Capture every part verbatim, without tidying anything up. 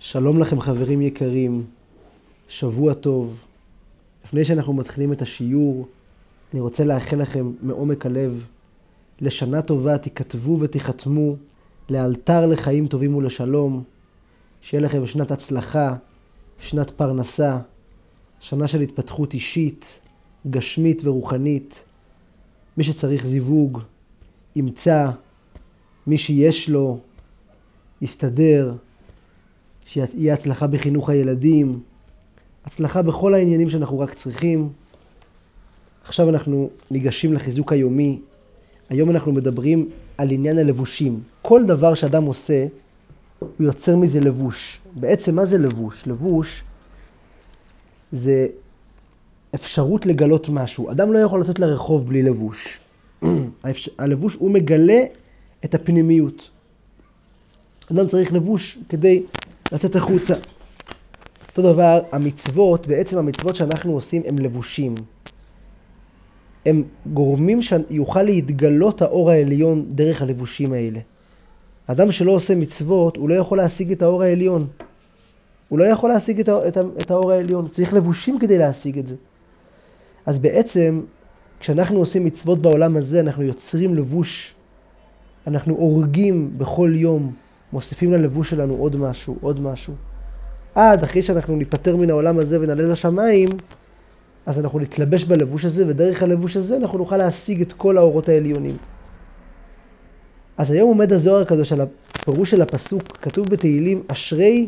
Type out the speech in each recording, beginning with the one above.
שלום לכם חברים יקרים, שבוע טוב. לפני שאנחנו מתחילים את השיעור, אני רוצה לאחל לכם מעומק הלב, לשנה טובה תיכתבו ותיחתמו, לאלתר לחיים טובים ולשלום, שיהיה לכם שנת הצלחה, שנת פרנסה, שנה של התפתחות אישית, גשמית ורוחנית. מי שצריך זיווג, ימצא, מי שיש לו, יסתדר, שיהיה הצלחה בחינוך הילדים, הצלחה בכל העניינים שאנחנו רק צריכים. עכשיו אנחנו ניגשים לחיזוק היומי. היום אנחנו מדברים על עניין הלבושים. כל דבר שאדם עושה, הוא יוצר מזה לבוש. בעצם מה זה לבוש? לבוש זה אפשרות לגלות משהו. אדם לא יכול לצאת לרחוב בלי לבוש. הלבוש הוא מגלה את הפנימיות. אדם צריך לבוש כדי לצאת החוצה. אותו דבר, המצוות, בעצם המצוות שאנחנו עושים הם לבושים. הם גורמים שיוכל להתגלות האור העליון דרך הלבושים האלה. אדם שלא עושה מצוות, הוא לא יכול להשיג את האור העליון. הוא לא יכול להשיג את, את, את האור העליון. צריך לבושים כדי להשיג את זה. אז בעצם, כשאנחנו עושים מצוות בעולם הזה, אנחנו יוצרים לבוש. אנחנו הורגים בכל יום, מוסיפים ללבוש שלנו עוד משהו, עוד משהו. עד אחרי שאנחנו ניפטר מן העולם הזה ונעלה לשמיים, אז אנחנו נתלבש בלבוש הזה, ודרך הלבוש הזה אנחנו נוכל להשיג את כל האורות העליונים. אז היום עומד הזוהר הקדוש על הפירוש של הפסוק, כתוב בתהילים, אשרי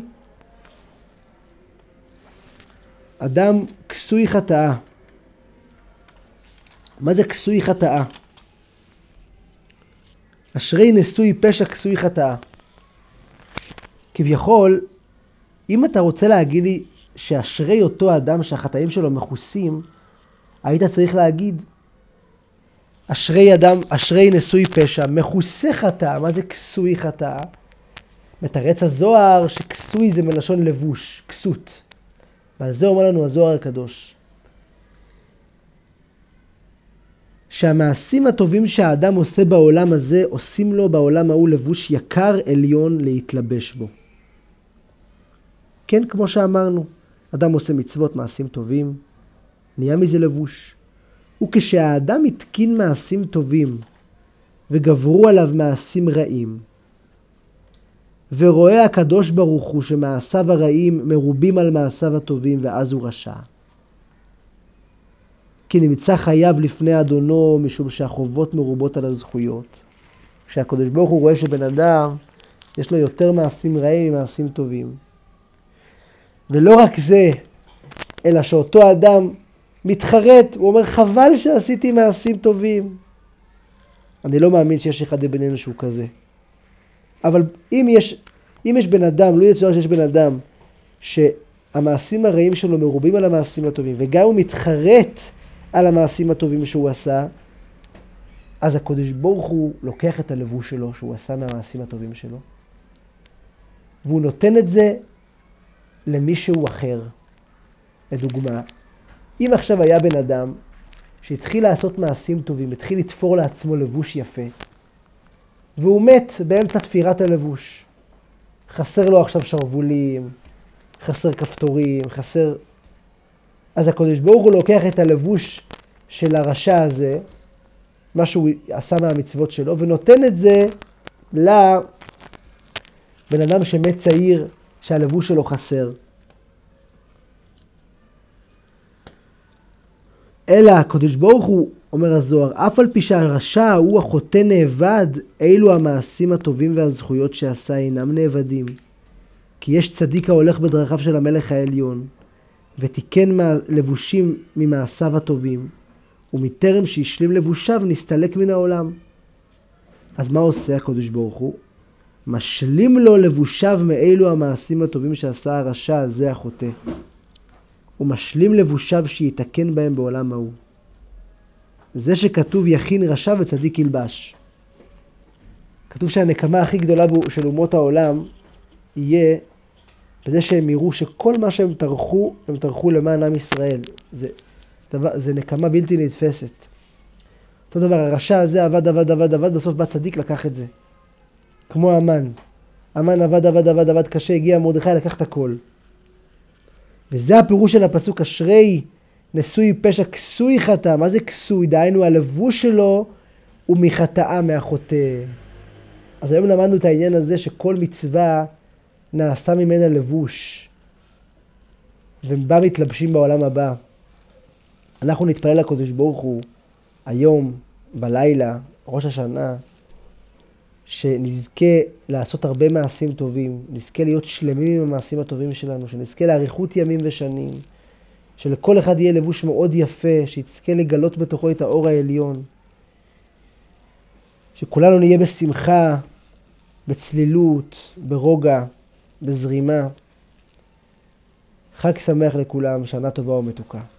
אדם כסוי חטאה. מה זה כסוי חטאה? אשרי נשוי פשע כסוי חטאה. כביכול, אם אתה רוצה להגיד לי שאשרי אותו אדם שהחטאים שלו מכוסים, היית צריך להגיד, אשרי אדם, אשרי נשוי פשע, מכוסה חטאה. מה זה כסוי חטאה? מתרץ הזוהר שכסוי זה מלשון לבוש, כסות. ועל זה אומר לנו הזוהר הקדוש. שהמעשים הטובים שהאדם עושה בעולם הזה, עושים לו בעולם ההוא לבוש יקר עליון להתלבש בו. כן, כמו שאמרנו, אדם עושה מצוות, מעשים טובים, נהיה מזה לבוש. וכשהאדם התקין מעשים טובים, וגברו עליו מעשים רעים, ורואה הקדוש ברוך הוא שמעשיו הרעים מרובים על מעשיו הטובים, ואז הוא רשע. כי נמצא חייב לפני אדונו, משום שהחובות מרובות על הזכויות. כשהקדוש ברוך הוא רואה שבן אדם יש לו יותר מעשים רעים ממעשים טובים. ולא רק זה, אלא שאותו אדם מתחרט, הוא אומר חבל שעשיתי מעשים טובים. אני לא מאמין שיש אחד בינינו שהוא כזה. אבל אם יש, אם יש בן אדם, לא יצויר שיש בן אדם שהמעשים הרעים שלו מרובים על המעשים הטובים, וגם הוא מתחרט על המעשים הטובים שהוא עשה, אז הקדוש ברוך הוא לוקח את הלבוש שלו שהוא עשה מהמעשים הטובים שלו, והוא נותן את זה למישהו אחר. לדוגמה, אם עכשיו היה בן אדם שהתחיל לעשות מעשים טובים, התחיל לתפור לעצמו לבוש יפה, והוא מת באמצע תפירת הלבוש. חסר לו עכשיו שרבולים, חסר כפתורים, חסר... אז הקדוש ברוך הוא לוקח את הלבוש של הרשע הזה, מה שהוא עשה מהמצוות שלו, ונותן את זה לבן אדם שמת צעיר, שהלבוש שלו חסר. אלא הקדוש ברוך הוא, אומר הזוהר, אף על פי שהרשע הוא החוטא נאבד, אילו המעשים הטובים והזכויות שעשה אינם נאבדים. כי יש צדיק ההולך בדרכיו של המלך העליון, ותיקן לבושים ממעשיו הטובים, ומטרם שהשלים לבושיו נסתלק מן העולם. אז מה עושה הקדוש ברוך הוא? משלים לו לבושיו מאילו המעשים הטובים שעשה הרשע, זה החוטא. הוא משלים לבושיו שיתקן בהם בעולם ההוא. זה שכתוב יכין רשע וצדיק ילבש. כתוב שהנקמה הכי גדולה של אומות העולם יהיה בזה שהם יראו שכל מה שהם טרחו, הם טרחו למען עם ישראל. זה, דבר, זה נקמה בלתי נתפסת. אותו דבר, הרשע הזה עבד, עבד, עבד, עבד, בסוף בא צדיק לקח את זה. כמו המן. המן עבד עבד עבד עבד קשה, הגיע מרדכי לקח את הכל. וזה הפירוש של הפסוק, אשרי נשוי פשע כסוי חטא. מה זה כסוי? דהיינו הלבוש שלו הוא מחטאה, מהחוטא. אז היום למדנו את העניין הזה שכל מצווה נעשה ממנה לבוש, ובה מתלבשים בעולם הבא. אנחנו נתפלל לקדוש ברוך הוא היום, בלילה, ראש השנה, שנזכה לעשות הרבה מעשים טובים, נזכה להיות שלמים עם המעשים הטובים שלנו, שנזכה לאריכות ימים ושנים, שלכל אחד יהיה לבוש מאוד יפה, שיזכה לגלות בתוכו את האור העליון, שכולנו נהיה בשמחה, בצלילות, ברוגע, בזרימה. חג שמח לכולם, שנה טובה ומתוקה.